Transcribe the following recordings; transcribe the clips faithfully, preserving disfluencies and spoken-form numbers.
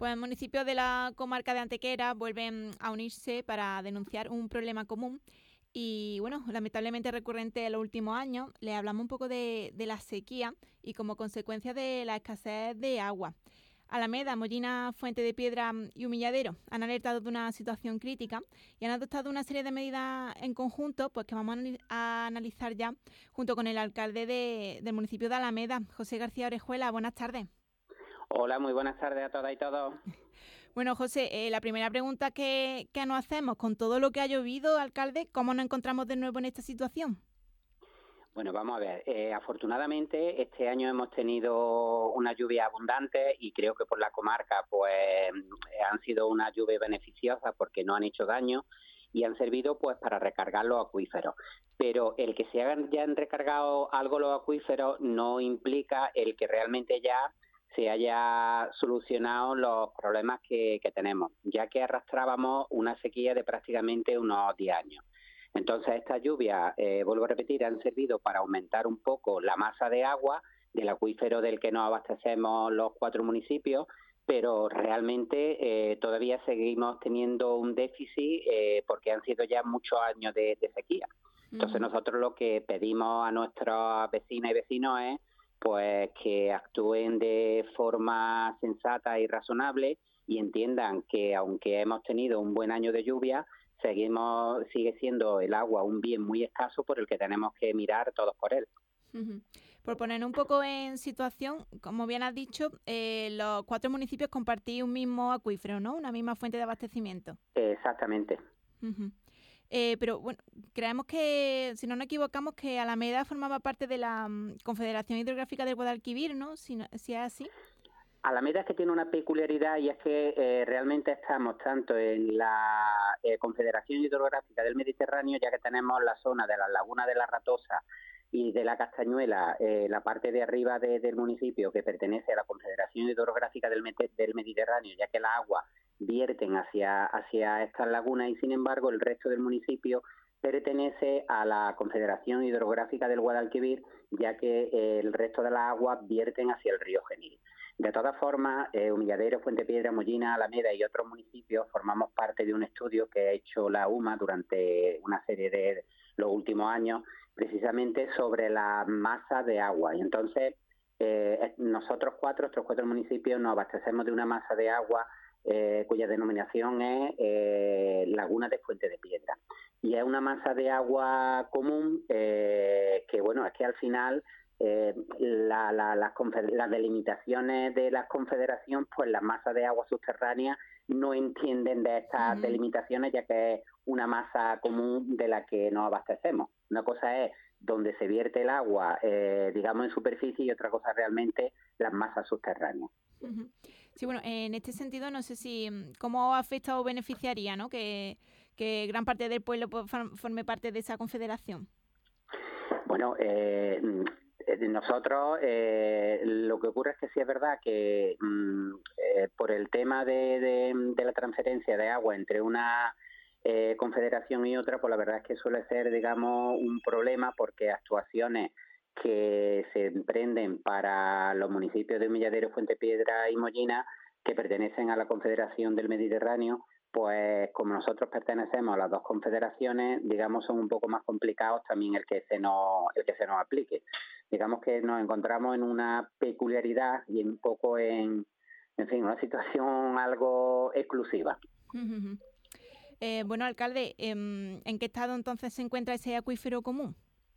Pues municipios de la comarca de Antequera vuelven a unirse para denunciar un problema común y, bueno, lamentablemente recurrente en los últimos años. Le hablamos un poco de, de la sequía y como consecuencia de la escasez de agua. Alameda, Mollina, Fuente de Piedra y Humilladero han alertado de una situación crítica y han adoptado una serie de medidas en conjunto, pues que vamos a analizar ya junto con el alcalde de, del municipio de Alameda, José García Orejuela. Buenas tardes. Hola, muy buenas tardes a todas y todos. Bueno, José, eh, la primera pregunta que, que nos hacemos, con todo lo que ha llovido, alcalde, ¿cómo nos encontramos de nuevo en esta situación? Bueno, vamos a ver. Eh, afortunadamente, este año hemos tenido una lluvia abundante y creo que por la comarca pues han sido una lluvia beneficiosa porque no han hecho daño y han servido pues para recargar los acuíferos. Pero el que se hayan ya han recargado algo los acuíferos no implica el que realmente ya se haya solucionado los problemas que, que tenemos, ya que arrastrábamos una sequía de prácticamente unos diez años. Entonces estas lluvias, eh, vuelvo a repetir, han servido para aumentar un poco la masa de agua del acuífero del que nos abastecemos los cuatro municipios, pero realmente eh, todavía seguimos teniendo un déficit eh, porque han sido ya muchos años de, de sequía. Entonces nosotros lo que pedimos a nuestras vecinas y vecinos es pues que actúen de forma sensata y razonable y entiendan que aunque hemos tenido un buen año de lluvia, seguimos sigue siendo el agua un bien muy escaso por el que tenemos que mirar todos por él. Uh-huh. Por poner un poco en situación, como bien has dicho, eh, los cuatro municipios compartís un mismo acuífero, ¿no? Una misma fuente de abastecimiento. Exactamente. Uh-huh. Eh, pero bueno, creemos que, si no nos equivocamos, que Alameda formaba parte de la um, Confederación Hidrográfica del Guadalquivir, ¿no? Si, no, si es así. Alameda es que tiene una peculiaridad y es que eh, realmente estamos tanto en la eh, Confederación Hidrográfica del Mediterráneo, ya que tenemos la zona de las lagunas de la Ratosa y de la Castañuela, eh, la parte de arriba de, del municipio que pertenece a la Confederación Hidrográfica del, del Mediterráneo, ya que las aguas vierten hacia, hacia estas lagunas y sin embargo el resto del municipio pertenece a la Confederación Hidrográfica del Guadalquivir, ya que eh, el resto de las aguas vierten hacia el río Genil. De todas formas, eh, Humilladero, Fuente Piedra, Mollina, Alameda y otros municipios formamos parte de un estudio que ha hecho la U M A durante una serie de los últimos años, precisamente sobre la masa de agua. Y entonces, eh, nosotros cuatro, estos cuatro municipios, nos abastecemos de una masa de agua eh, cuya denominación es eh, Laguna de Fuente de Piedra. Y es una masa de agua común eh, que, bueno, es que al final eh, la, la, las, las delimitaciones de la confederación, pues las masas de agua subterránea no entienden de estas uh-huh. delimitaciones, ya que es una masa común de la que nos abastecemos. Una cosa es donde se vierte el agua, eh, digamos, en superficie, y otra cosa realmente las masas subterráneas. Uh-huh. Sí, bueno, en este sentido no sé si cómo afecta o beneficiaría, ¿no? que, que gran parte del pueblo forme parte de esa confederación. Bueno, eh, nosotros eh, lo que ocurre es que sí es verdad que mm, eh, por el tema de, de, de la transferencia de agua entre una eh, confederación y otra, pues la verdad es que suele ser, digamos, un problema porque actuaciones que se emprenden para los municipios de Humilladero, Fuente Piedra y Mollina, que pertenecen a la Confederación del Mediterráneo, pues como nosotros pertenecemos a las dos confederaciones, digamos, son un poco más complicados también el que se nos, el que se nos aplique. Digamos que nos encontramos en una peculiaridad y un poco en, en fin, una situación algo exclusiva. Uh-huh. Eh, bueno, alcalde, ¿en qué estado entonces se encuentra ese acuífero común?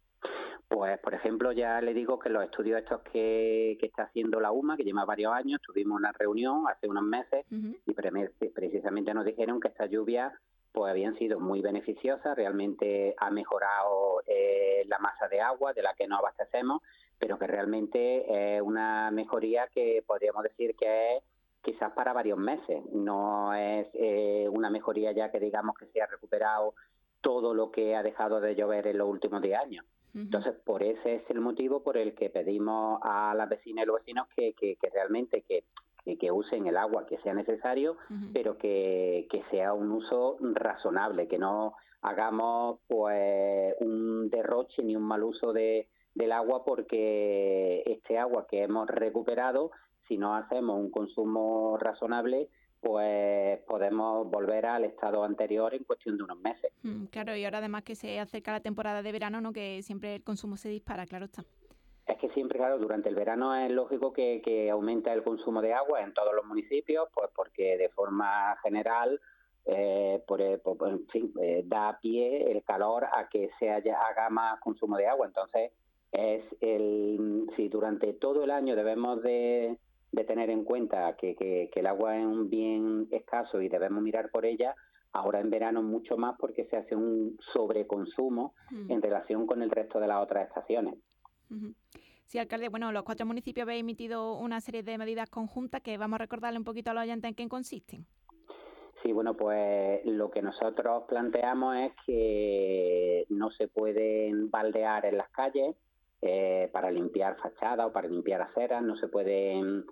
Pues, por ejemplo, ya le digo que los estudios estos que, que está haciendo la U M A, que lleva varios años, tuvimos una reunión hace unos meses uh-huh. y pre- precisamente nos dijeron que estas lluvias pues habían sido muy beneficiosas, realmente ha mejorado eh, la masa de agua de la que nos abastecemos, pero que realmente es una mejoría que podríamos decir que es quizás para varios meses, no es eh, una mejoría ya que digamos que se ha recuperado todo lo que ha dejado de llover en los últimos diez años. Entonces, por ese es el motivo por el que pedimos a las vecinas y los vecinos que, que, que realmente que, que, que usen el agua que sea necesario, uh-huh. pero que, que sea un uso razonable, que no hagamos pues un derroche ni un mal uso de, del agua, porque este agua que hemos recuperado si no hacemos un consumo razonable, pues podemos volver al estado anterior en cuestión de unos meses. Mm, claro, y ahora además que se acerca la temporada de verano, ¿no? Que siempre el consumo se dispara, claro está. Es que siempre, claro, durante el verano es lógico que, que aumente el consumo de agua en todos los municipios, pues porque de forma general, eh, por, por, en fin, eh, da pie el calor a que se haya, haga más consumo de agua. Entonces, es el si durante todo el año debemos de, de tener en cuenta que, que, que el agua es un bien escaso y debemos mirar por ella, ahora en verano mucho más porque se hace un sobreconsumo mm. en relación con el resto de las otras estaciones. Uh-huh. Sí, alcalde, bueno, los cuatro municipios habéis emitido una serie de medidas conjuntas que vamos a recordarle un poquito a los oyentes en qué consisten. Sí, bueno, pues lo que nosotros planteamos es que no se pueden baldear en las calles eh, para limpiar fachadas o para limpiar aceras, no se pueden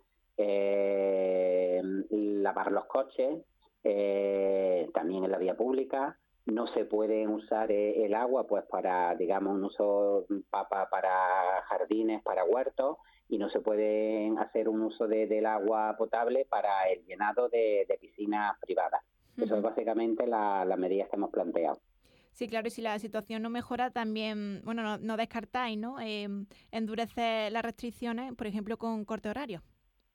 eh, lavar los coches, eh, también en la vía pública. No se puede usar el agua pues para, digamos, un uso para, para jardines, para huertos, y no se puede hacer un uso de, del agua potable para el llenado de, de piscinas privadas. Uh-huh. Eso es básicamente la, la medida que hemos planteado. Sí, claro, y si la situación no mejora, también, bueno, no, no descartáis, ¿no? Eh, endurecer las restricciones, por ejemplo, con corte horario.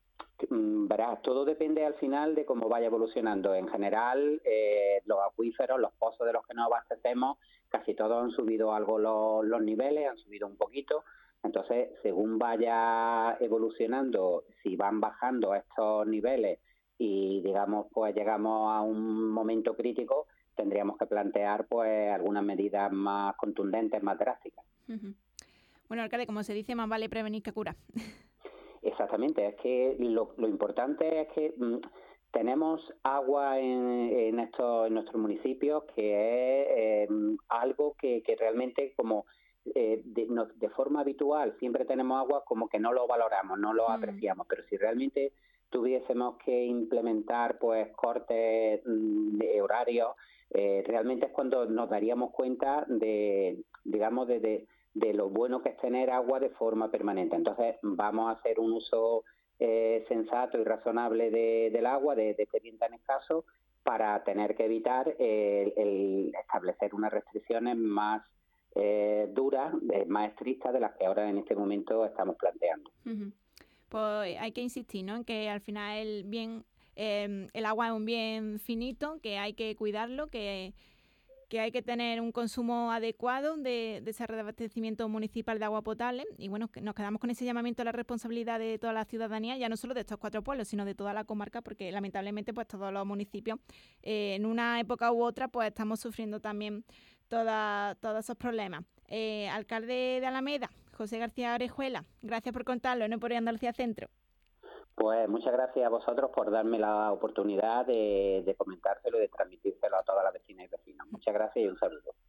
Verás, todo depende al final de cómo vaya evolucionando. En general, eh, los acuíferos, los pozos de los que nos abastecemos, casi todos han subido algo los, los niveles, han subido un poquito. Entonces, según vaya evolucionando, si van bajando estos niveles y, digamos, pues llegamos a un momento crítico, tendríamos que plantear pues algunas medidas más contundentes, más drásticas. Uh-huh. Bueno, alcalde, como se dice, más vale prevenir que curar. Exactamente, es que lo, lo importante es que mmm, tenemos agua en, en, estos, en nuestros municipios, que es eh, algo que, que realmente como eh, de, no, de forma habitual siempre tenemos agua, como que no lo valoramos, no lo mm. apreciamos, pero si realmente tuviésemos que implementar pues cortes mmm, de horarios, eh, realmente es cuando nos daríamos cuenta de, digamos, de, de de lo bueno que es tener agua de forma permanente. Entonces vamos a hacer un uso eh, sensato y razonable de, del agua, de, de este bien tan escaso, para tener que evitar eh, el establecer unas restricciones más eh, duras, eh, más estrictas de las que ahora en este momento estamos planteando. Uh-huh. Pues hay que insistir, ¿no?, en que al final el bien, eh, el agua es un bien finito, que hay que cuidarlo, que que hay que tener un consumo adecuado de, de ese reabastecimiento municipal de agua potable. Y bueno, que nos quedamos con ese llamamiento a la responsabilidad de toda la ciudadanía, ya no solo de estos cuatro pueblos, sino de toda la comarca, porque lamentablemente pues todos los municipios eh, en una época u otra pues estamos sufriendo también toda, todos esos problemas. Eh, alcalde de Alameda, José García Orejuela, gracias por contarlo, ¿no?, por Andalucía Centro. Pues muchas gracias a vosotros por darme la oportunidad de, de comentárselo y de transmitírselo a todas las vecinas y vecinos. Muchas gracias y un saludo.